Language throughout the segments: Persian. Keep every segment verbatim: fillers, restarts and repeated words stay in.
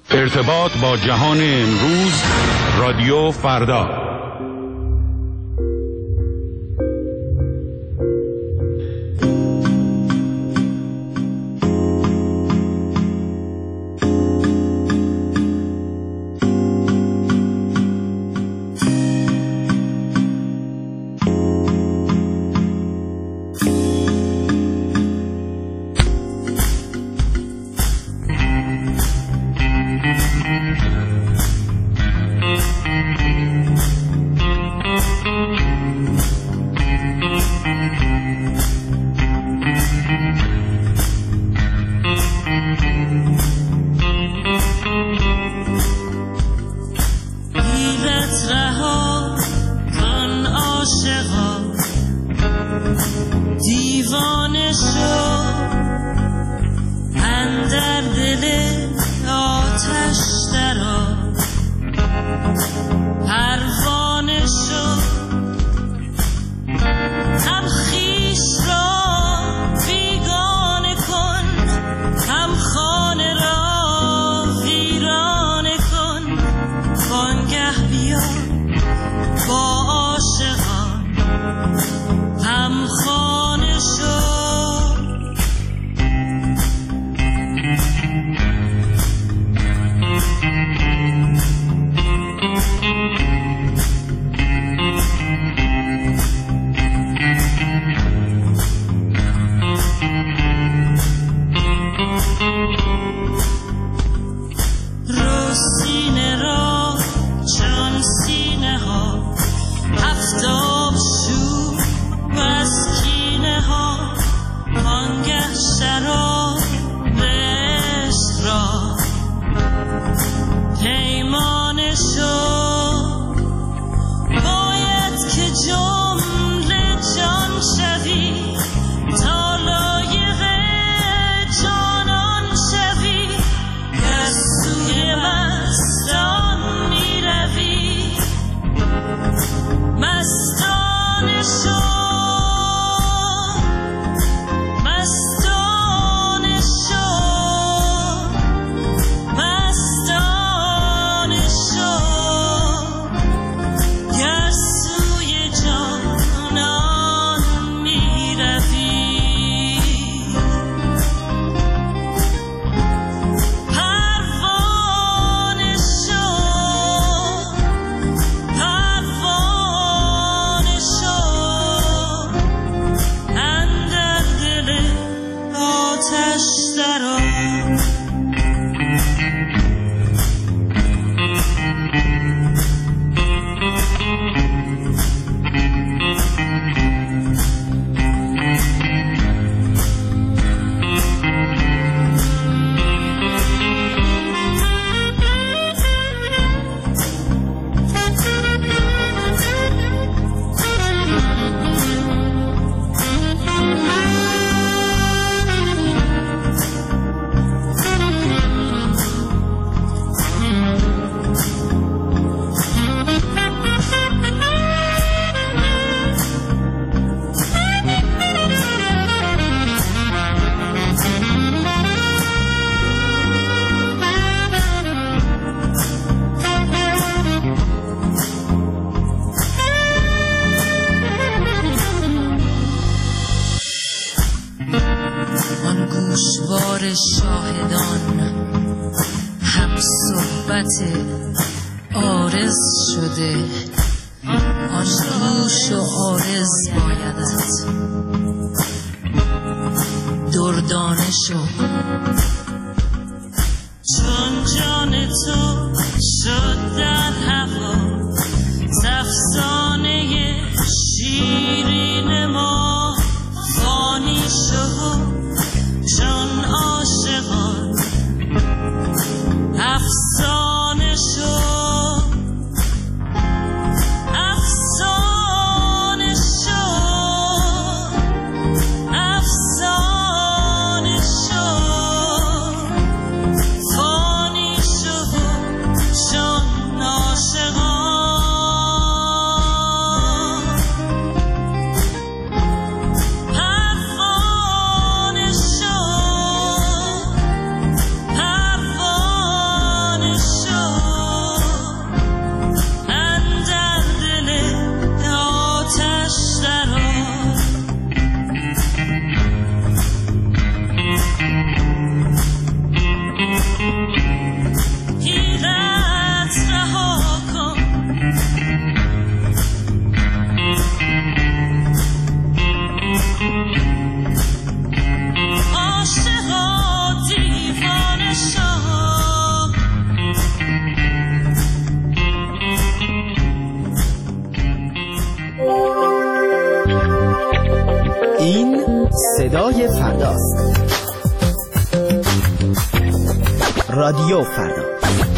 ارتباط با جهان امروز، رادیو فردا. شاهدان هم صحبت عارض شده، آن گوش و عارض بایدت دردانه شو، چون جان تو شد در هوا افسانه شیرین ما فانی شو، چون عاشقان افسانه شو، افسانه شو، افسانه شو. شو. این صدای فرداست. رادیو فردا.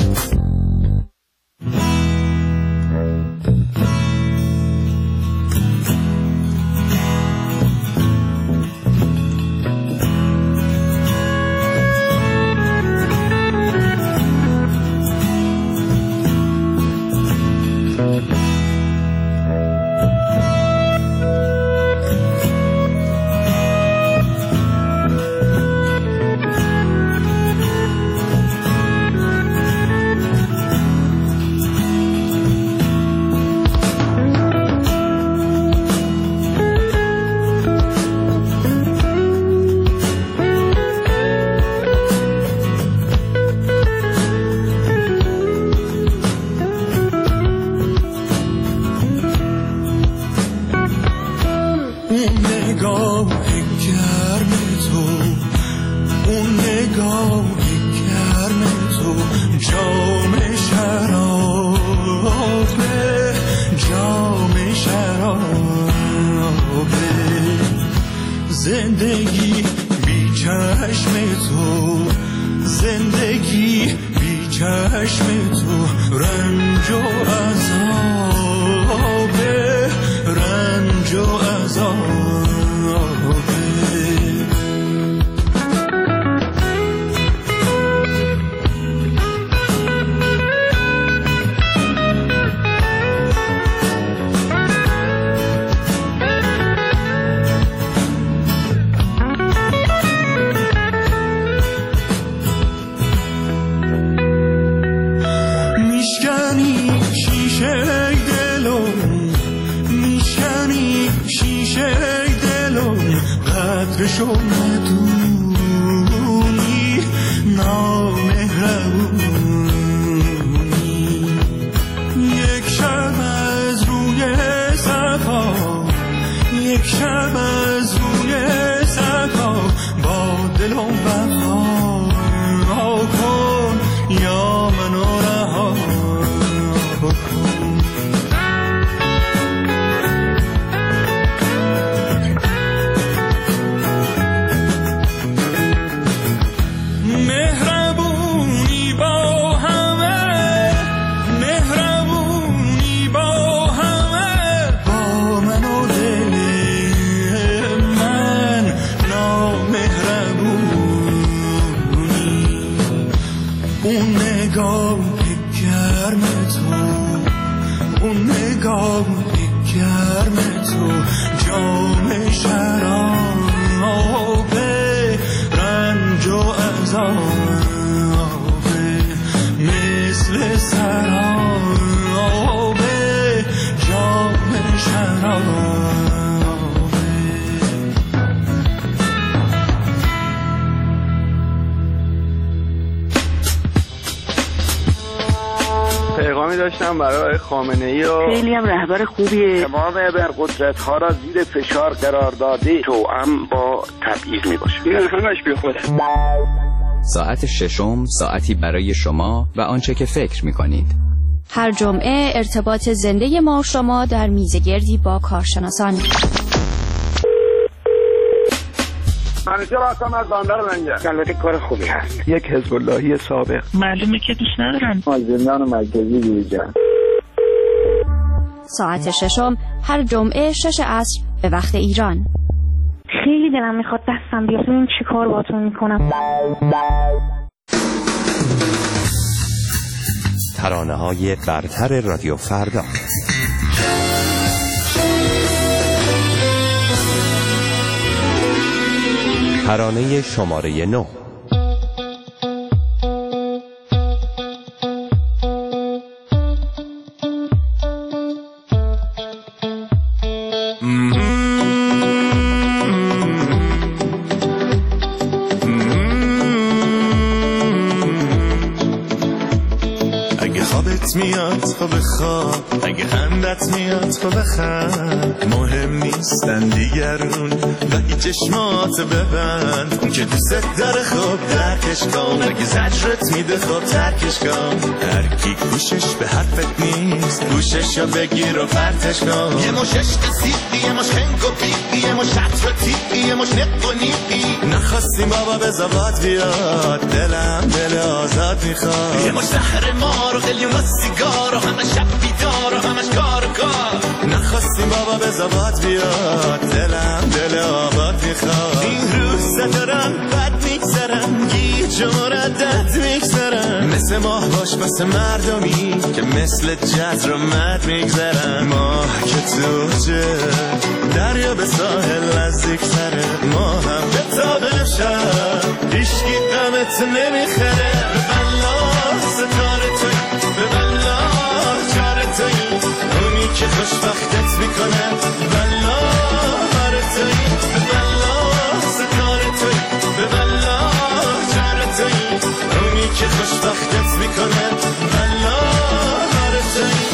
زندگی بی چشم تو، زندگی بی چشم تو، رنج و عذابه، رنج و عذابه. قدرشو ندونی، نامهربونی. یک شب از روی صفا، یک شب از روی صفا، با دلم وفا کن یا منو رها کن. پیغامی داشتم برای خامنه‌ای و خیلی هم رهبر خوبیه. تمام ابرقدرت‌ها را زیر فشار قرار داده، توأم با تبعیض میباشه. این همش بی خوده. ساعت ششم، ساعتی برای شما و آنچه که فکر میکنید. هر جمعه ارتباط زنده ما و شما در میزگردی با کارشناسان. همیشه راستم از بندر لنگه. البته کار خوبی هست. یک حزب اللهی سابق. معلومه که دوست ندارن. از زندان مرکزی دیویجن. ساعت ششم هر جمعه شش عصر به وقت ایران. خیلی دلم میخواد دستم بیاد ببینم چی کار باهاتون میکنم. ترانه‌های برتر رادیو فردا. ترانه شماره نه. اگه خوابت دلت میاد خب بخواب، اگه خندت میاد خب بخند. مهم نیستن دیگرون و هیچ چشمات ببند، اون که دوست داره خب درکش کن، اگه زجرت میده خب ترکش کن. هر کی گوشش به حرفت نیست گوشش یا بگیر و پرتش کن. یه مش عشق سیدی، یه مش خنگ و بیدی، یه مش عطر تیبی، یه مش نق و نیبی. نخواستیم بابا به زباد بیاد، دلم دل آزاد میخواد. یه مش زهر مار و قلیون و سیگار و همه شب بیدار و همش کار و کار. نخواستیم بابا به زباد بیاد، دلم دل آباد میخواد. این روزا دارم بد میگذرم، گیج و مردد میگذرم. مثل ماه باش بس مردمی که مثل جزر و مد میگذرم. ماه که توجه دریا به ساحل نزدیک تره، ما هم به تابه شب هیشگی قمت نمیخره. به بلا ستاره توی، به بلا چاره توی، اونی که خوشبختت میکنه. بلا هاره توی، به بلا ستاره توی، به بلا چاره توی، اونی که خوشبختت میکنه. بلا هاره توی.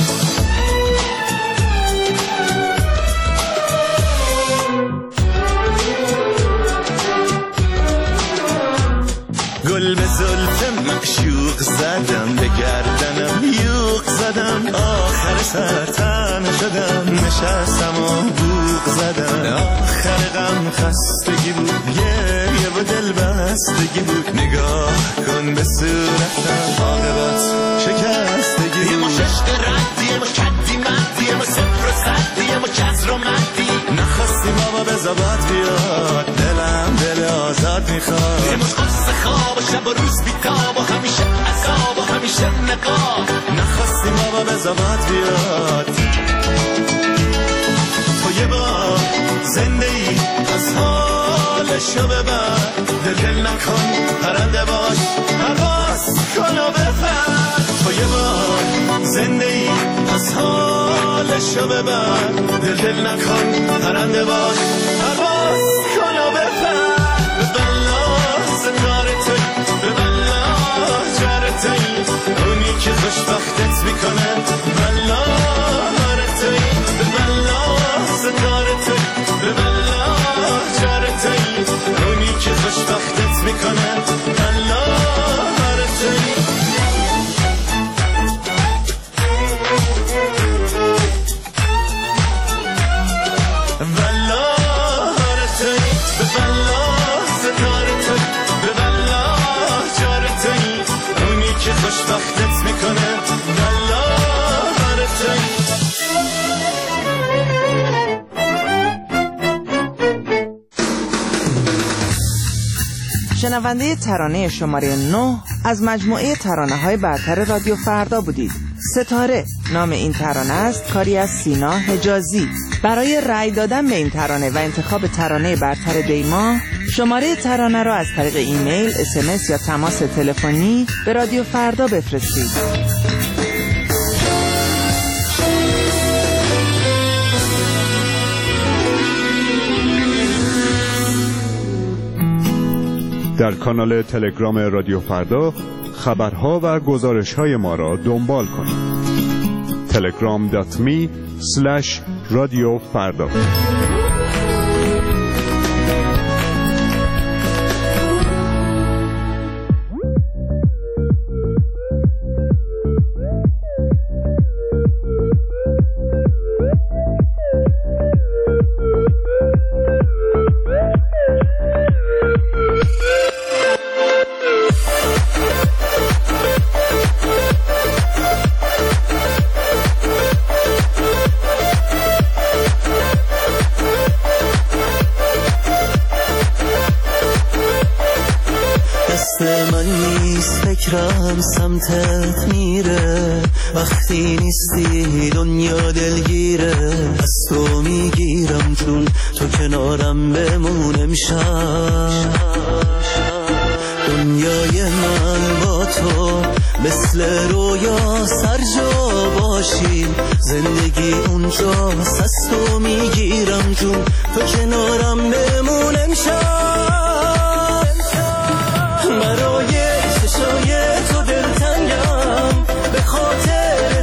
گل به زلف معشوق زدم، به گردنم یوق زدم، آخر سر تن شدم، نشستم و بوق زدم. آخر غم خستگی بود، گریه و دل بستگی بود. نگاه کن به صورتم، عاقبت شکستگی. یه مش عشق ردی، یه مش کدی مدی، یه مش صفر و صدی، یه مش جزر و مدی. نخواستیم بابا به زباد بیاد، دلم دل آزاد میخواد. یه مش قصه خواب و شب و روز بیتاب و همیشه عذاب و همیشه نقاب. نخواستیم بابا به زباد بیاد. تو یه بار زنده ای از حالشو ببر، دل دل نکن پرنده باش، پرواز کن و بپر. تو یه بار زنده ای از حالشو ببر، دل دل نکن پرنده باش، پرواز کن و بپر. به بلا ستاره توی، به بلا چاره توی، اونی که خوشبختت میکنه. بلا هاره توی، به بلا ستاره توی، به بلا چاره توی، اونی که خوشبختت میکنه. بلا هاره توی. بلا هاره توی، به بلا ستاره توی، به بلا چاره توی، اونی که خوشبختت میکنه. بلا هاره توی. شنونده ترانه شماره نه از مجموعه ترانه های برتر رادیو فردا بودید. ستاره نام این ترانه است، کاری از سینا حجازی. برای رأی دادن به این ترانه و انتخاب ترانه برتر دیما، شماره ترانه را از طریق ایمیل، اس ام اس یا تماس تلفنی به رادیو فردا بفرستید. در کانال تلگرام رادیو فردا خبرها و گزارش‌های ما را دنبال کنید. تلگرام دات می اسلش رادیو فردا. فکرم سمتت میره، وقتی نیستی دنیا دلگیره. از تو میگیرم چون تو کنارم بمون امشب. دنیای من با تو مثل رویا سر جا باشیم، زندگی اونجا از تو میگیرم چون تو کنارم بمون امشب. برای چشای تو دلتنگم، به خاطر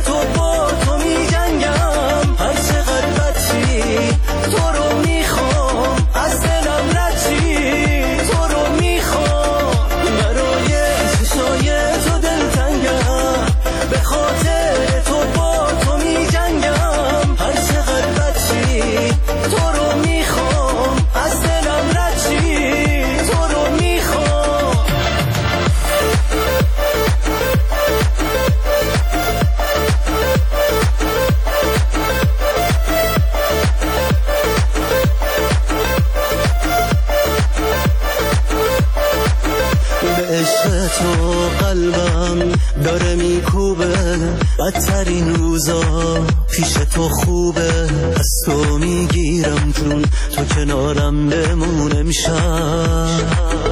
دلم داره میکوبه، بدترین روزا پیش تو خوبه، از تو میگیرم جون تو کنارم بمون امشب،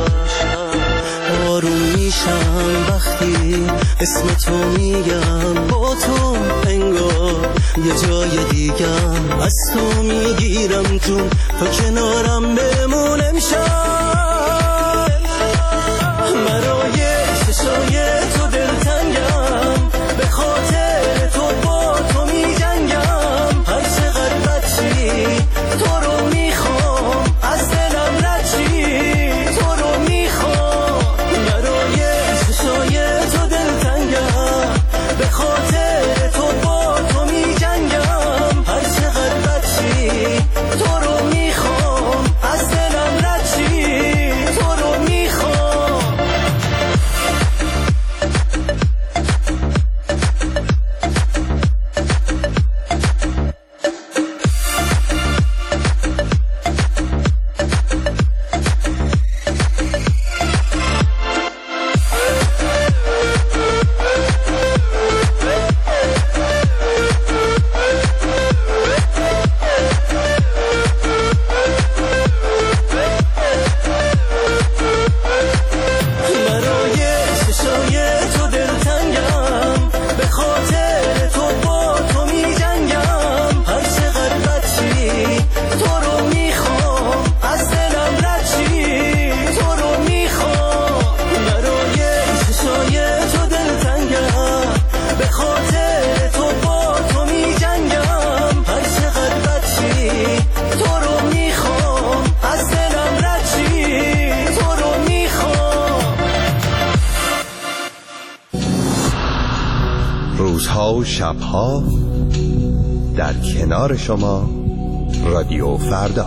آروم میشم وقتی اسم تو میگم، با تو انگار یه جای دیگم، از تو میگیرم جون تو کنارم بمون امشب، برای چشای تو دلتنگم، به خاطر تو با تو میجنگم، هر چقدر بچی تو رو میخوام، از دلم رچی تو رو میخوام، برای چشای تو دلتنگم، به خاطر تو با تو میجنگم، هر چقدر بچی تو رو میخوام، از دلم رچی تو رو میخوام. روزها و شبها در کنار شما رادیو فردا.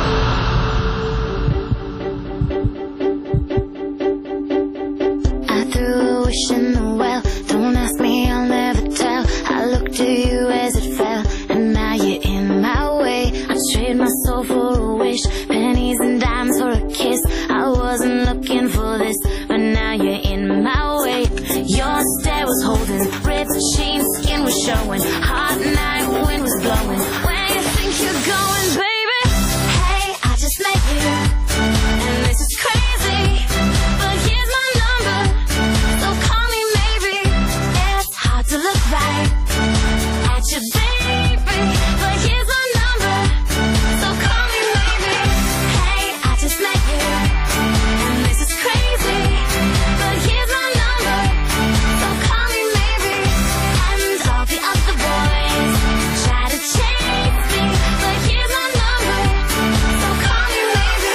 I threw a wish in the well, don't ask me, I'll never tell. I looked to you as it fell, and now you're in my way. I trade my soul for a wish, pennies and dimes for a kiss. I wasn't looking for this, but now you're in my way. Your stare was holding, ripped jeans, skin was showing, hot night, wind was blowing. Where you think you're going, baby? Hey, I just met you, and this is crazy, but here's my number, so call me maybe. It's hard to look right at you, baby, but here's my number, so call me maybe. Hey, I just met you, and this is crazy, but here's my number, so call me maybe. And all the other boys try to chase me, but here's my number, so call me maybe.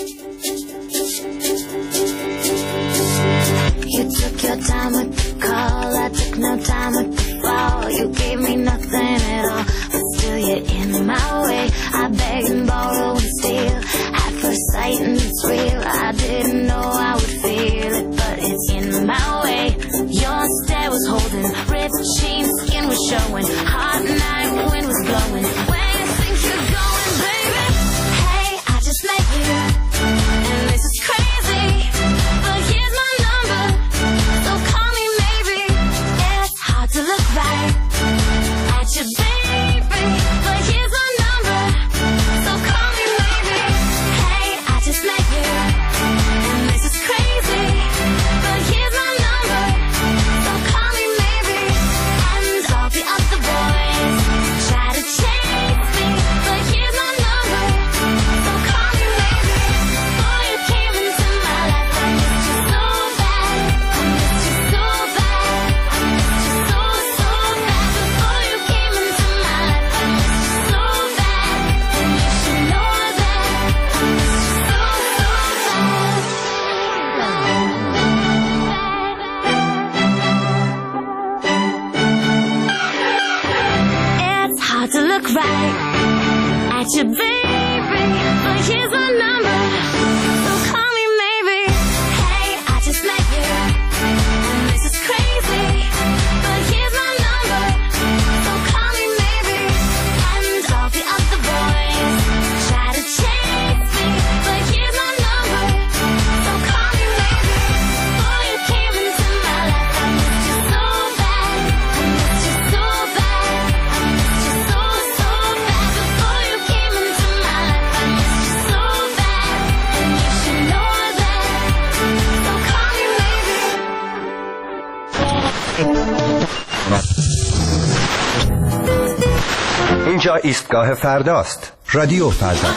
You took your time with the call, I took no time with the fall. You gave me nothing at all, but still you're in my way. I beg and borrow and steal at first sight, and it's real. I didn't know I would feel it, but it's in my way. Your stare was holding, ripped jeans, skin was showing, hot night, wind was blowing. Where you think you're going, baby? Hey, I just met you, and this is crazy, but here's my number, so call me maybe. It's hard to look right at you, baby, but here's my number, so call me maybe. Hey, I just met you, and this is crazy, but here's my number, so call me maybe. And all the other boys try to chase me, but here's my number, so call me maybe. Boy, you came into my life, I missed you so bad, I missed you so bad, I missed you so, so bad. Before you came into my life, I missed you so bad, and you should know that I missed you so, so bad. It's hard to look right at you, baby, but here's my number, so call me maybe. Hey, I just met you, and this is crazy, but here's my number, so call me maybe. And all the other boys try to chase me, but here's my number, so call me maybe. Boy, you came into my life, I اینجا ایستگاه فرداست. رادیو فردا.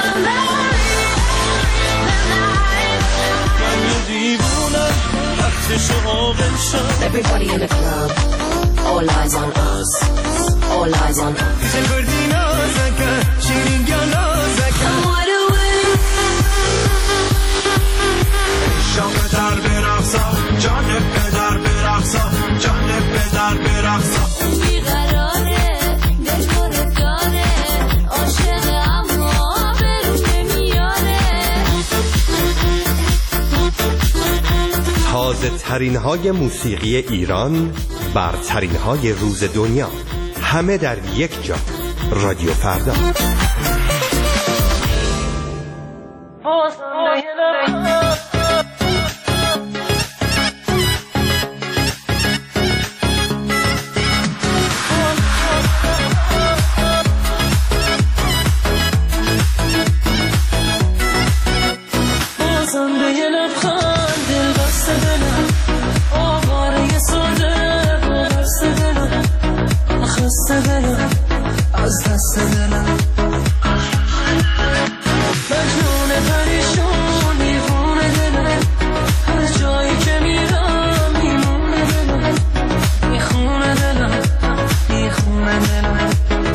Everybody in the club, all eyes on us, all eyes on us. شام در برقصا جان پدر برقصا جان پدر برقصا بیقراره دلبر داره عاشق اما برون نمیاره تازه ترین های موسیقی ایران، برترین های روز دنیا، همه در یک جا. رادیو فردا. از دست دلم مجنون پریشون دیوونه دلم هر جایی که میرم میمونه دلم میخونه دلم میخونه دلم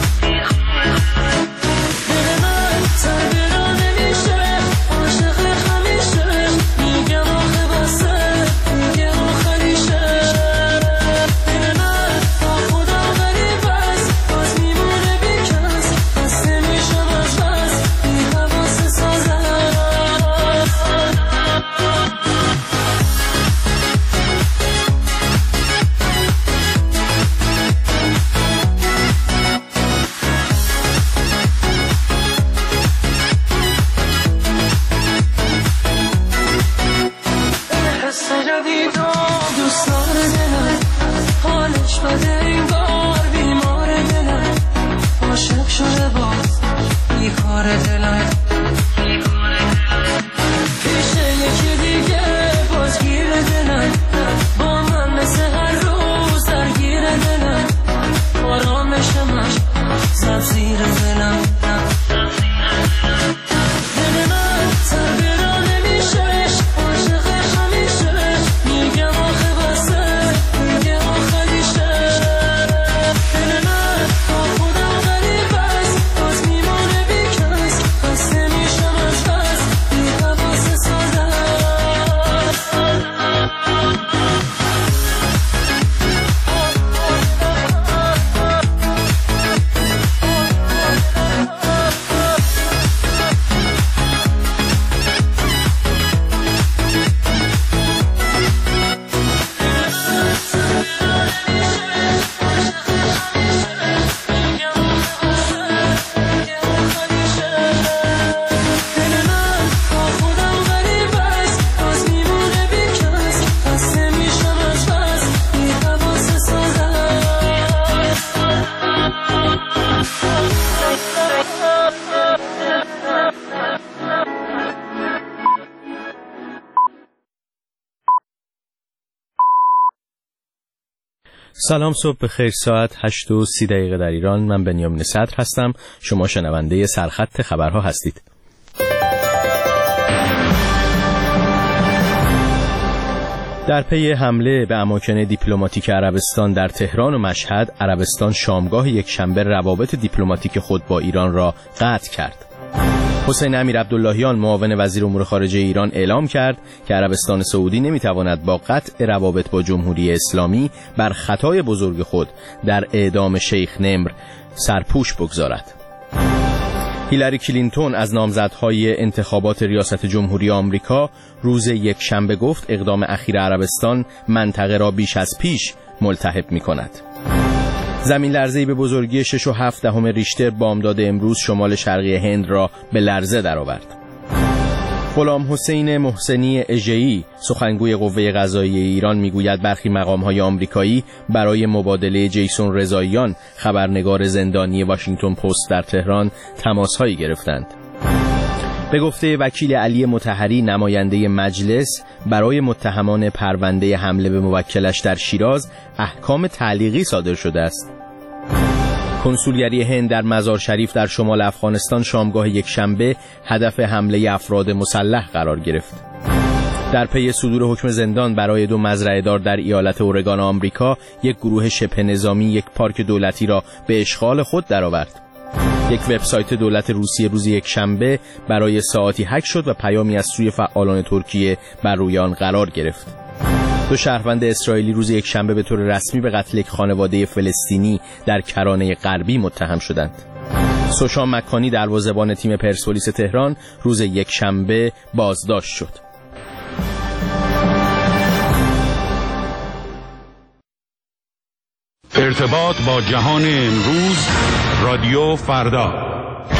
دل من تربیرا نمیشه عاشق همیشه میگم آخه بسه میگم آخه ریشه دل من با خودم غریب است باز میمونه بیکس بس نمیشم از بس بی حواس سازم حس جدید و دوستان دلم حالش بده این بار بیمار دلم عاشق شده باز بیکار دلم پیش یکی دیگه باز گیر دلم با من مثل هر روز درگیر دلم آرامشمش زد زیر دلم دل من تربیرا نمیشه عاشق همیشه میگم آخه بسه میگم آخه ریشه دل من با خودم غریب است باز میمونه بیکس بس نمیشم از بس بی حواس سازم سلام، صبح بخیر. ساعت هشت و سی دقیقه در ایران. من بنیامین صدر هستم. شما شنونده سرخط خبرها هستید. در پی حمله به اماکن دیپلماتیک عربستان در تهران و مشهد، عربستان شامگاه یک شنبه روابط دیپلماتیک خود با ایران را قطع کرد. حسین امیر عبداللهیان معاون وزیر امور خارجه ایران اعلام کرد که عربستان سعودی نمیتواند با قطع روابط با جمهوری اسلامی بر خطای بزرگ خود در اعدام شیخ نمر سرپوش بگذارد. هیلاری کلینتون از نامزدهای انتخابات ریاست جمهوری آمریکا روز یک شنبه گفت اقدام اخیر عربستان منطقه را بیش از پیش ملتهب می‌کند. زمین لرزه‌ای به بزرگی شش و هفت دهم ریشتر بامداد امروز شمال شرقی هند را به لرزه درآورد. غلام حسین محسنی اژه‌ای سخنگوی قوه قضاییه ایران میگوید برخی مقام‌های آمریکایی برای مبادله جیسون رضاییان خبرنگار زندانی واشنگتن پست در تهران تماس‌هایی گرفتند. به گفته وکیل علی مطهری نماینده مجلس، برای متهمان پرونده حمله به موکلش در شیراز احکام تعلیقی صادر شده است. کنسولگری هند در مزار شریف در شمال افغانستان شامگاه یک شنبه هدف حمله افراد مسلح قرار گرفت. در پی صدور حکم زندان برای دو مزرعه دار در ایالت اورگان آمریکا، یک گروه شبه نظامی یک پارک دولتی را به اشغال خود درآورد. یک وبسایت دولت روسیه روز یک شنبه برای ساعاتی هک شد و پیامی از سوی فعالان ترکیه بر روی آن قرار گرفت. دو شهروند اسرائیلی روز یک شنبه به طور رسمی به قتل یک خانواده فلسطینی در کرانه غربی متهم شدند. سوشان مکانی دروازه‌بان تیم پرسپولیس تهران روز یک شنبه بازداشت شد. ارتباط با جهان امروز، رادیو فردا.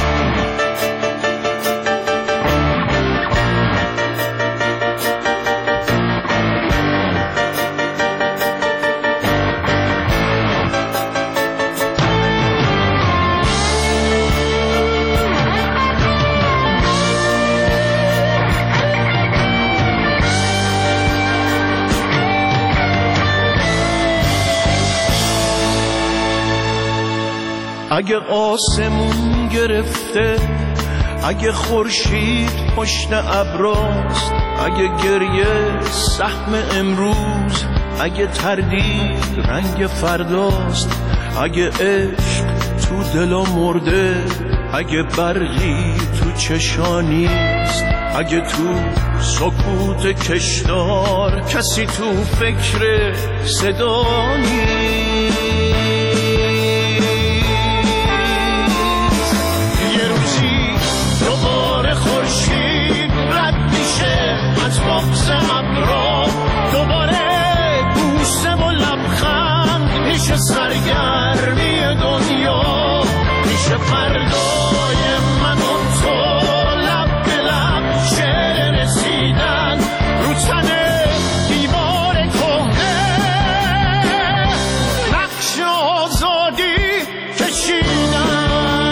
اگه آسمون گرفته، اگه خورشید پشت ابراست، اگه گریه سهم امروز، اگه تردید رنگ فرداست، اگه عشق تو دلا مرده، اگه برقی تو چشانیست، اگه تو سکوت کشدار کسی تو فکر صدا نیست، خورشید رد میشه از بغض ابرا، دوباره بوسه و لبخند میشه سرگرمی دنیا، میشه فردای من و تو لب به لب شعر رسیدن رو تن دیوار کهنه، نقش آزادی کشیدن.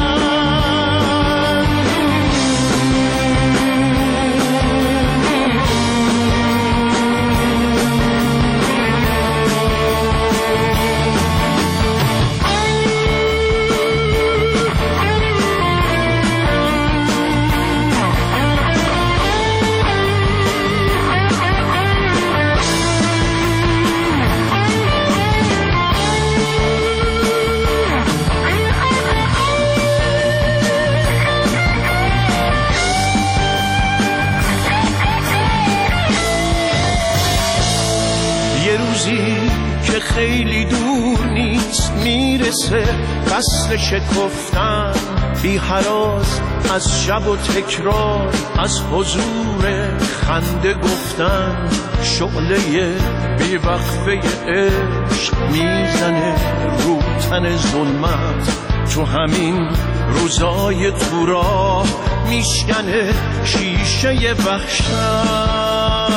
که خیلی دور نیست میرسه فصل شکفتن، بی هراس از شب و تکرار، از حضور خنده گفتن، شعله بی وقفه عشق میزنه رو تن ظلمت، تو همین روزای تو راه میشکنه شیشه وحشت.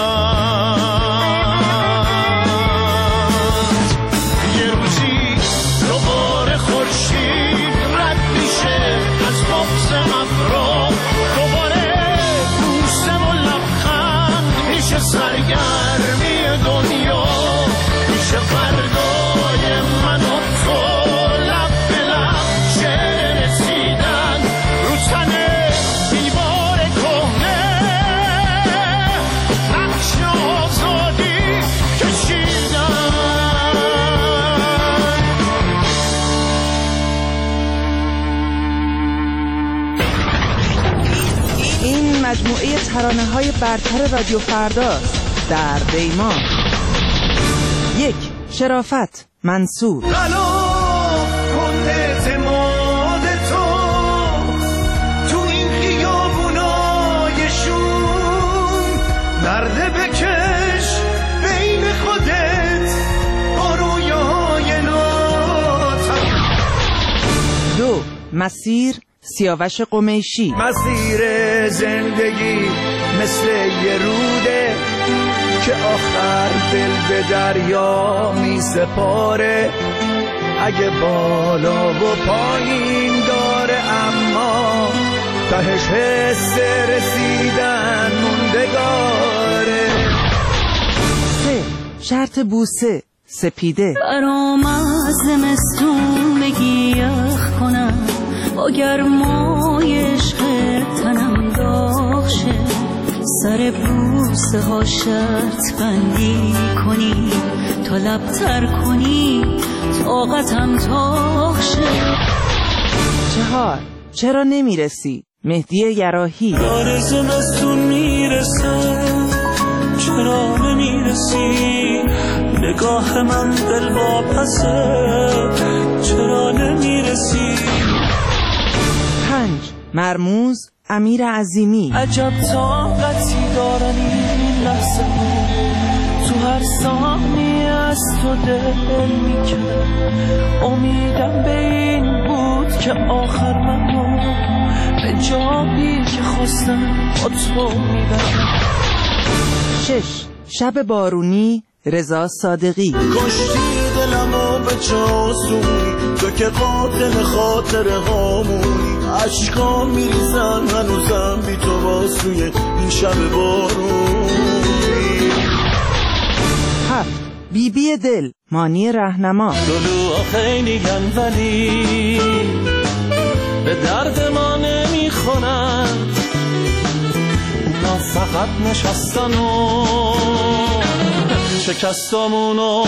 سرگرمی دنیا میشه فردای من و تو لب به لب شعر رسیدن رو تن دیوار کهنه، نقش آزادی کشیدن. این مجموعه ترانه‌های برتر رادیو فرداست. در دیما یک، شرافت، منصور. غلاف کن اعتماد تو تو این خیابونای شوم، نرده بکش بین خودت با رویای ناتم. دو، مسیر، سیاوش قمیشی. مسیر زندگی مثل یه روده که آخر دل به دریا می سپاره، اگه بالا و پایین داره اما تهش حس رسیدن موندگاره. سه شرط بوسه سپیده. برام از زمستون بگی یخ کنم با گرمای عشق تنم داغ شه، سر بوسه ها شرط بندی کنی تا لبتر کنی طاقتم تاق شه. چهار چرا نمیرسی مهدی یراحی. بار زمستون میرسه چرا نمیرسی، نگاه من دل واپسه چرا نمیرسی. پنج مرموز امیر عظیمی. عجب طاقتی دارن این لحظه ها، تو هر ثانیه از تو دل میکنه، امیدم به این بود که آخر منو به جایی که خواستم با تو میبرم. شش شب بارونی رضا صادقی. کشتی دلمو به چاسونی تو که قاتل خاطر هامونی، عشقا میریزن هنوزم بی تو واسوی این شب بارونی. هفت بی بی دل مانی رهنما. دلوها خیلی گن ولی به درد ما نمیخونن، اونا فقط نشستن و شکستامونو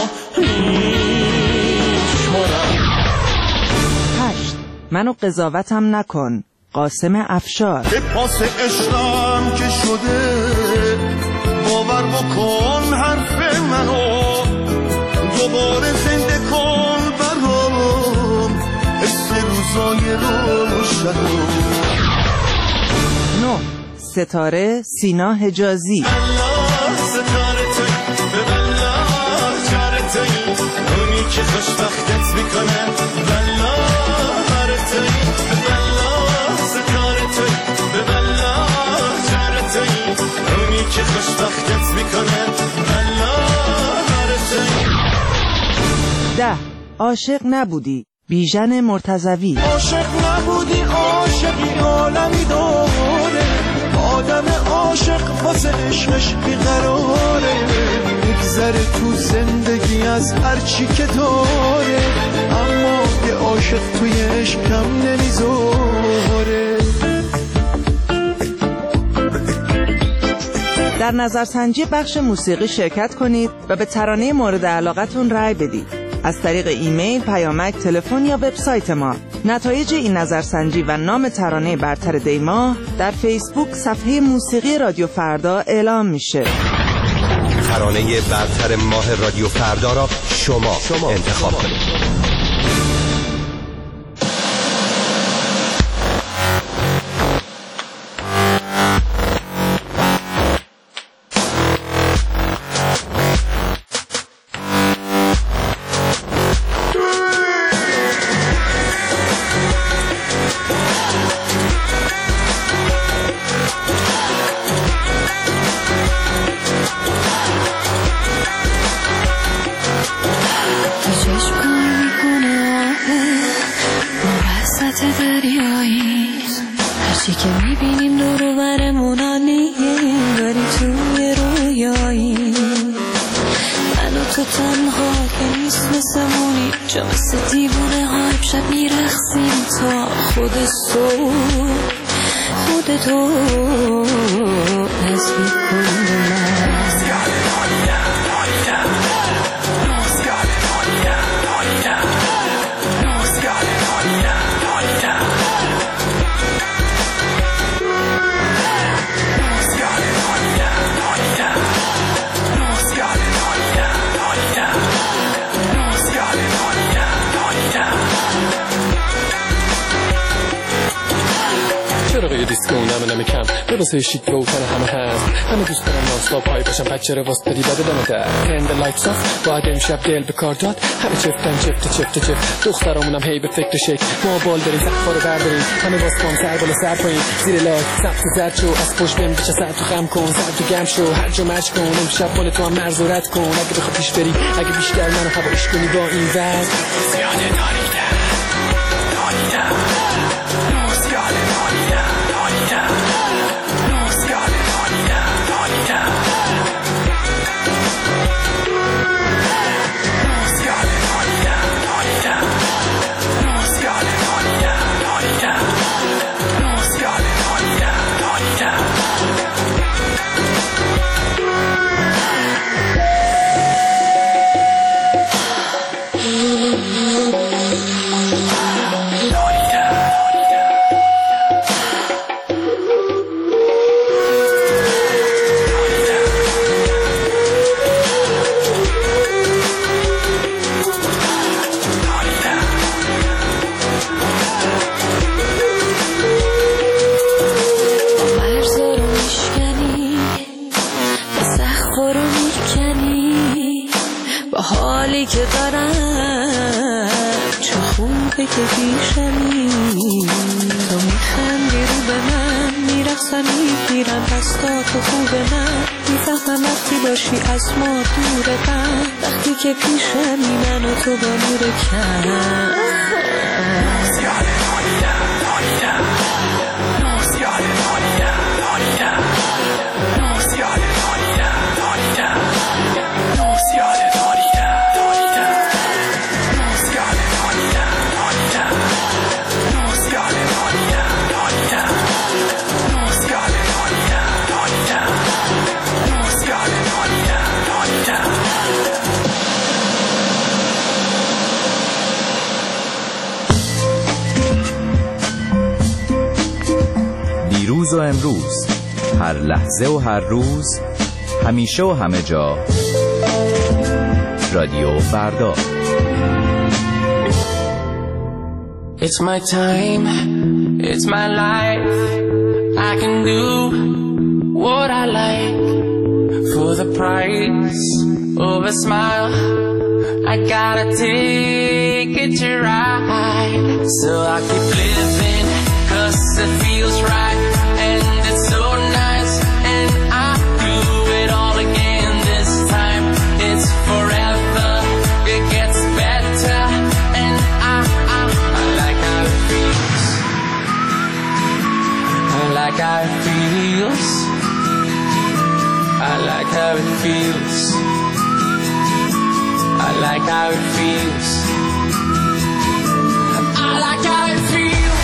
میشمارن. هشت منو قضاوتم نکن قاسم افشار. به پاس عشقم که شده باور بکن حرف منو، دوباره زنده کن برام حس روزای روشنو. نه ستاره سینا حجازی. ستاره توی به بلا چاره توی اونی که خوشبختت میکنه، بلا هره توی به بلا ستاره توی به بلا چاره توی اونی که خوشبختت میکنه، بلا هره توی. ده عاشق نبودی بیژن مرتضوی. عاشق نبودی عاشقی عالمی داره، آدم عاشق واسه عشقش بیقراره، میگذره تو زندگی از هر چی که داره، اما یه عاشق توی عشق کم نمیذاره. در نظرسنجی بخش موسیقی شرکت کنید و به ترانه مورد علاقتون رأی بدید از طریق ایمیل، پیامک، تلفن یا وبسایت ما. نتایج این نظرسنجی و نام ترانه برتر دیما در فیسبوک صفحه موسیقی رادیو فردا اعلام میشه. ترانه برتر ماه رادیو فردا را شما, شما انتخاب کنید. واسه شیک رو تن همه هست، همه دوست دارم نانستا پای باشم، بچه رو واسه داری بده دمه در هند لایتس آف باید امشب دل به کار داد، همه چفتن چفت چفت چفت دخترامونم هی به فکر شک، ما بال داریم سقفا رو برداریم، همه باز کام سر بالا سر پایین زیر لایت سبز زرد شو، از پشت بهم بچه سر تو خم کن، سر تو گم شو، هر جا مچ کن، امشب مال تو هم مرز و رد کن، اگه بخواه پیش بری اگه بیشتر منو هواش کنی با این وزن زیاده داریدم داریدم چه خوبه که پیشمی، تو میخندی رو به من، میرقصم میگیرم دستاتو خوب من، میفهمم وقتی باشی از ما دورتم، وقتی که پیشمی من و تو با نور کم. دیروز و امروز، هر لحظه و هر روز، همیشه و همه جا، رادیو فردا. It's my time, it's my life, I can do what I like, for the price of a smile, I gotta take it to ride, so I keep living, cause it feels right, and it's so nice, and I do it all again this time, it's forever, it gets better, and I, I, I like how it feels, I like how it feels, I like how it feels, I like how it feels, I like how it feels.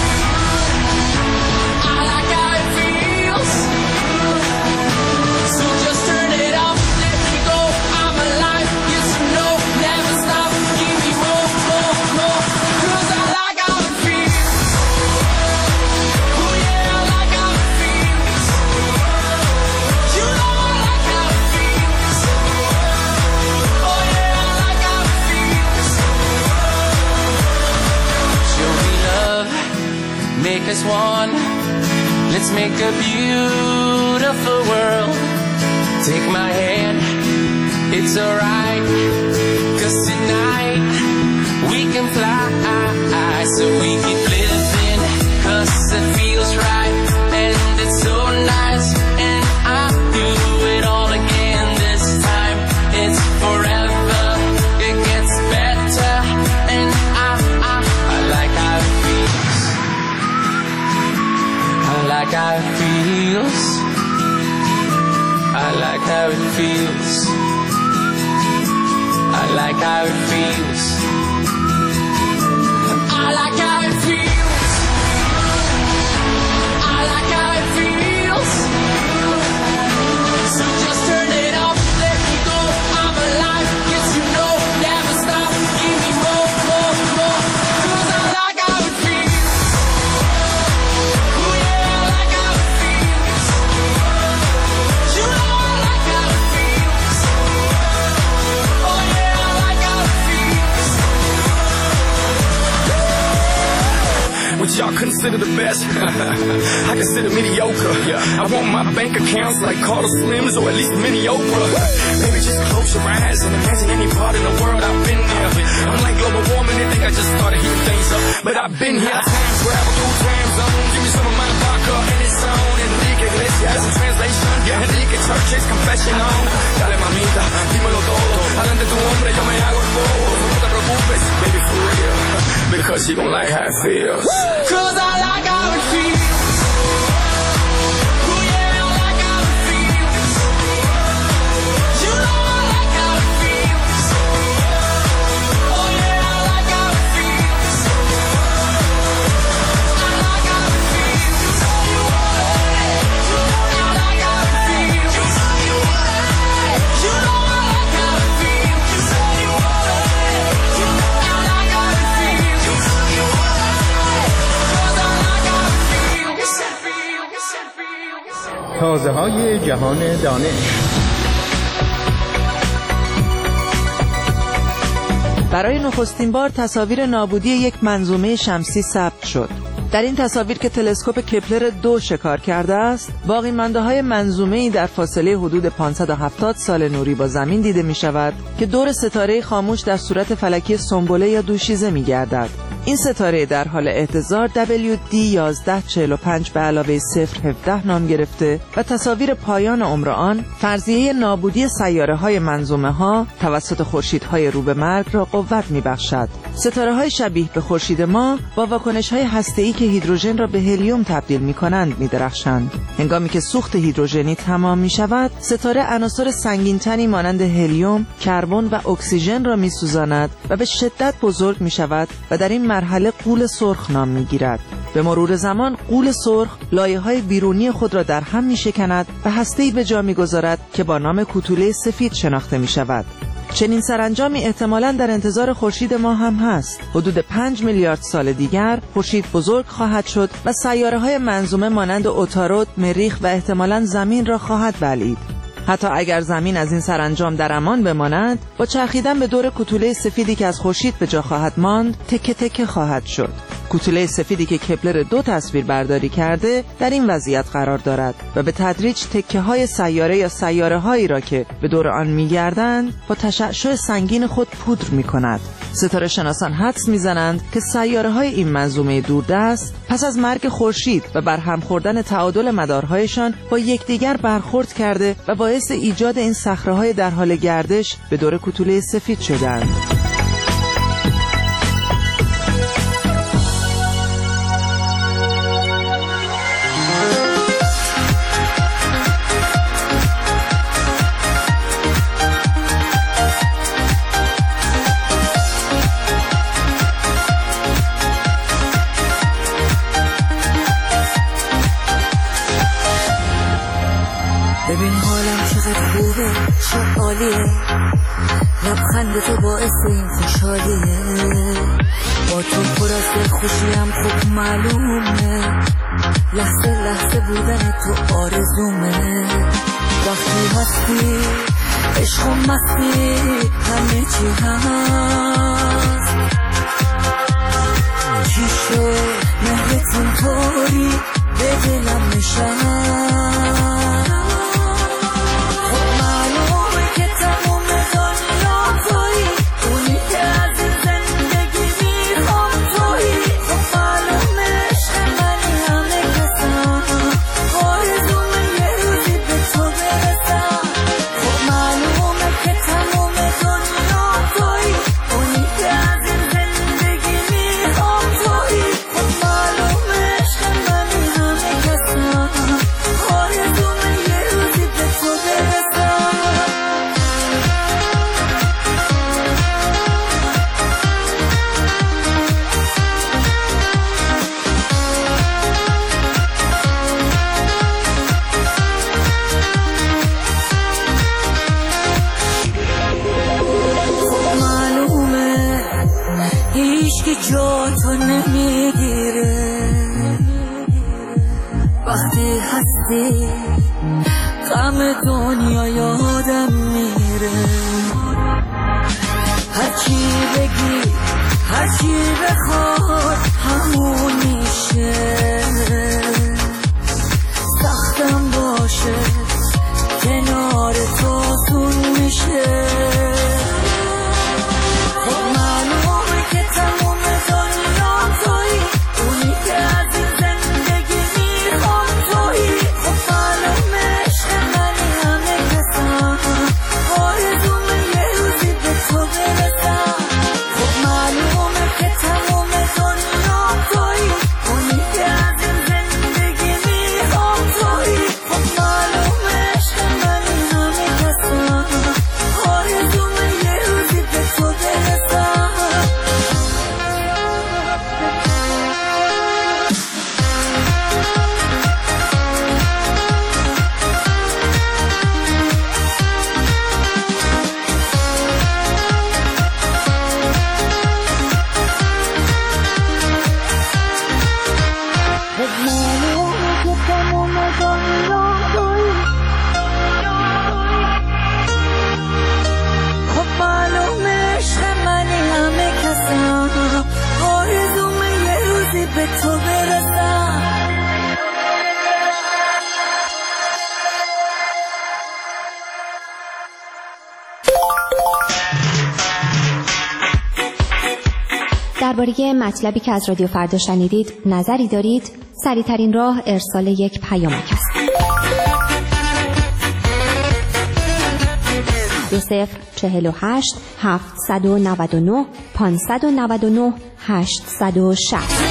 Make us one, let's make a beautiful world. Take my hand, it's alright, cause tonight we can fly, so we keep living, cause it feels right, and it's so nice, and I do it all again this time, it's forever, it gets better, and I, I, I like how it feels, I like how it feels, I like how it feels, I like how it feels, I like how it feels, I like how it feels, so just turn it up, let me go, I'm alive, yes you know, never stop, give me more, more, more, cause I like how it feels, oh yeah, I like how it feels, you know I like how it feels, oh yeah, I like how it feels. What y'all consider the best? I consider mediocre. Yeah. I want my bank accounts like Carter Slims or at least Mini Oprah. Maybe just close your eyes and imagine any part in the world I've been there. I'm like global warming, they think I just started heating things up, but I've been here. I time travel through time zones. Give me some of my vodka and it's on. Enrique Iglesias in translation. Yeah, Enrique Church's confession on. Dale mamita, dímelo todo. Adelante tu hombre, yo me hago el bobo. No te preocupes, baby, for real. Because you gon' like how it feels. Cause I like how it feels. Oh yeah, I like how it feels. You know I like how it feels. Oh yeah, I like how it feels. I like how it feels. You want it. I like how it feels. You want it. You know I like how it feels. You want it. I like how it feels. You want it. تازه های جهان دانش. برای نخستین بار تصاویر نابودی یک منظومه شمسی ثبت شد. در این تصاویر که تلسکوپ کپلر دو شکار کرده است، باقی مانده های منظومه‌ای در فاصله حدود پانصد و هفتاد سال نوری با زمین دیده می شود که دور ستاره خاموش در صورت فلکی سنبله یا دوشیزه می گردد. این ستاره در حال اهتزار دبلیو دی یازده چهل و پنج به علاوه صفر هفده نام گرفته و تصاویر پایان عمر آن فرضیه نابودی سیاره‌های منظومه‌ها توسط خورشیدهای رو به مرگ را قوت می‌بخشد. ستاره‌های شبیه به خورشید ما با واکنش‌های هسته‌ای که هیدروژن را به هلیوم تبدیل می‌کنند می‌درخشند. هنگامی که سوخت هیدروژنی تمام می‌شود، ستاره عناصر سنگین‌تری مانند هلیوم، کربن و اکسیژن را می‌سوزاند و به شدت بزرگ می‌شود و در این مرحله غول سرخ نام می‌گیرد. به مرور زمان غول سرخ لایه‌های بیرونی خود را در هم می‌شکند و هسته‌ای به جا می‌گذارد که با نام کوتوله سفید شناخته می‌شود. چنین سرانجامی احتمالاً در انتظار خورشید ما هم هست. حدود پنج میلیارد سال دیگر خورشید بزرگ خواهد شد و سیاره‌های منظومه مانند عطارد، مریخ و احتمالاً زمین را خواهد بلعید. حتی اگر زمین از این سرانجام در امان بماند، با چرخیدن به دور کوتوله سفیدی که از خورشید به جا خواهد ماند، تکه تکه خواهد شد. کوتوله سفیدی که کپلر دو تصویر برداری کرده در این وضعیت قرار دارد و به تدریج تکه های سیاره یا سیاره هایی را که به دور آن می‌گردند با تشعشع سنگین خود پودر می‌کند. ستاره شناسان حدس می‌زنند که سیاره های این منظومه دوردست پس از مرگ خورشید و برهم خوردن تعادل مدارهایشان با یکدیگر برخورد کرده و باعث ایجاد این صخره‌های در حال گردش به دور کوتوله سفید شدند. ببین حالم چقدر خوبه، چه عالیه، لبخند تو باعث این خوشحالیه، با تو پر از دلخوشیم خوب معلومه، لحظه لحظه بودن تو آرزومه، وقتی هستی عشق و مستی همه چی هست، چی شد مهرتون طوری به دلم نشست، جا تو نمیگیره، وقتی هستی غم دنیا یادم میره، هرچی بگی هرچی بخواد همون میشه، سختم باشه کنار تو سون میشه، All you درباره مطلبی که از رادیو فردا شنیدید نظری دارید؟ سریع‌ترین راه ارسال یک پیامک است. دو صفر چهل و هشت هفتصد و نود و نه پانصد و نود و نه هشتصد و شصت.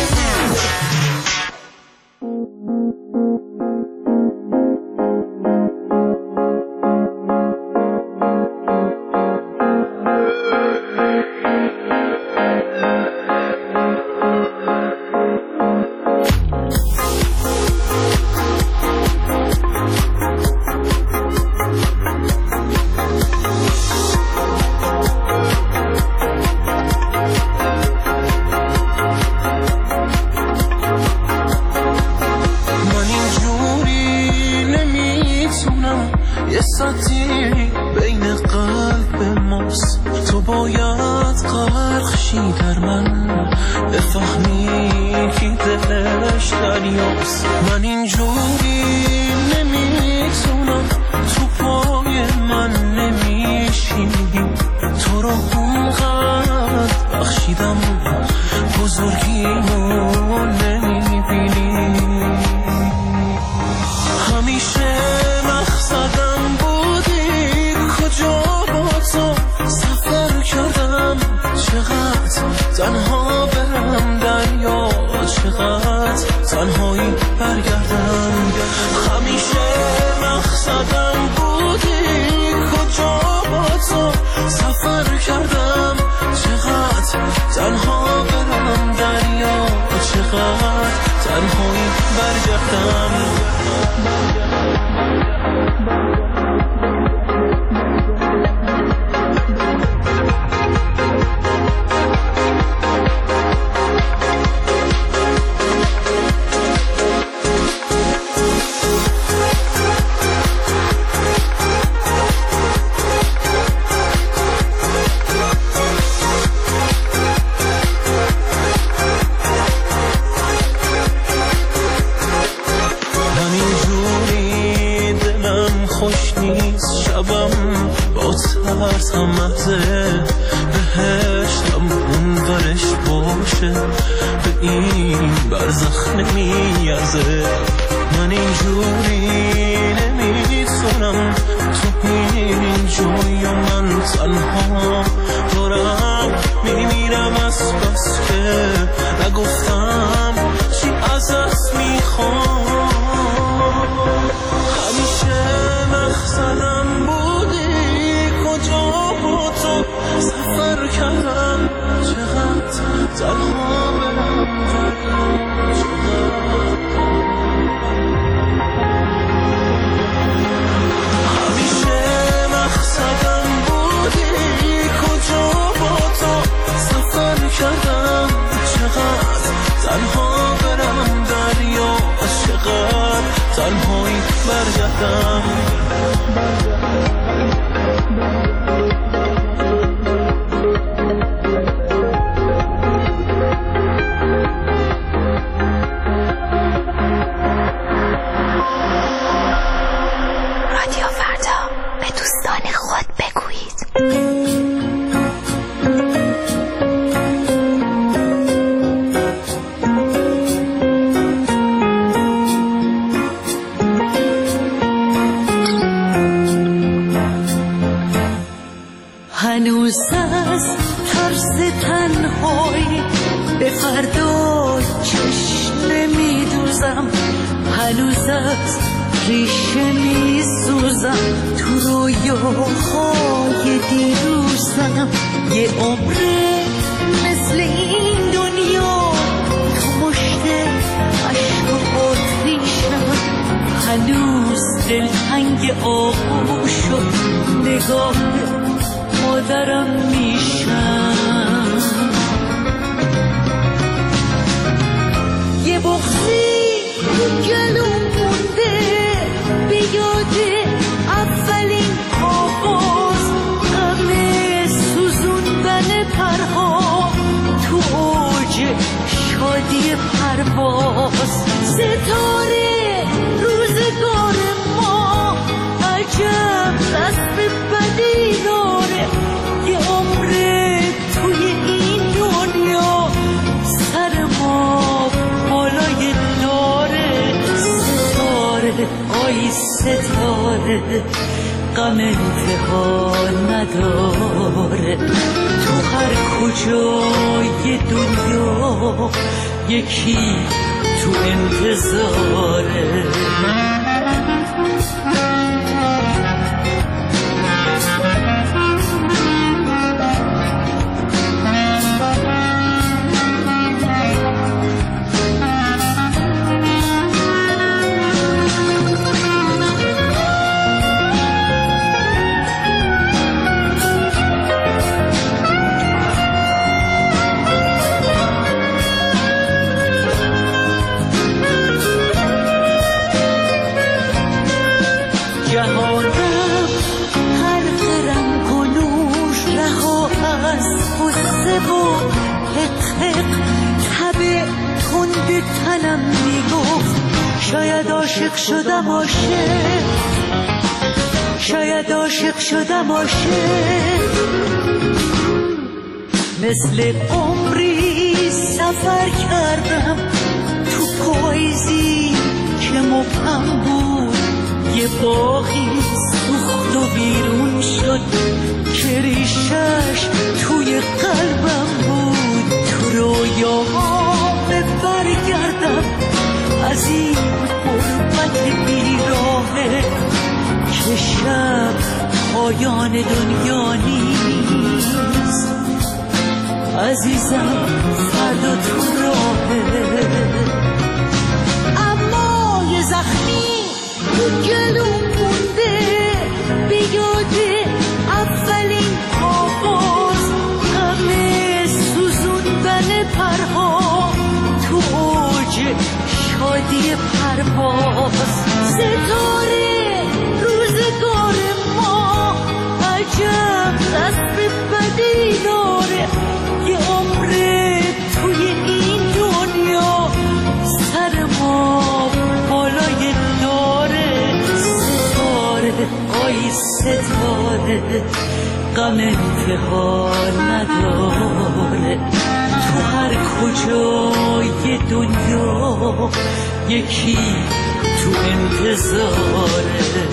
ستاره روزگار ما عجب رسم بدی داره. یه عمر توی این دنیا کجای دنیا یکی تو انتظاره. تنم میگفت شاید عاشق شدم عاشق شاید عاشق شدم عاشق. مثل عمری سفر کردم تو پاییزی که مبهم بود، یه باغی سوخت و بیرون شد که ریشش توی قلبم بود. تو رویاها برگردم از این غربت بیراهه که شب پایان دنیا نیست. عزیزم فردا تو راهه، اما یه زخمی تو گلوم مونده بیاده اولین آواز همه سوزوندن پرها تو اوج شادی پرواز. ستاره روزگار ما عجب دست بدی داره، یه عمره توی این دنیا سر ما بالای داره. ستاره آی ستاره غم انتها نداره، تو هر کجای دنیا یکی تو انتظاره.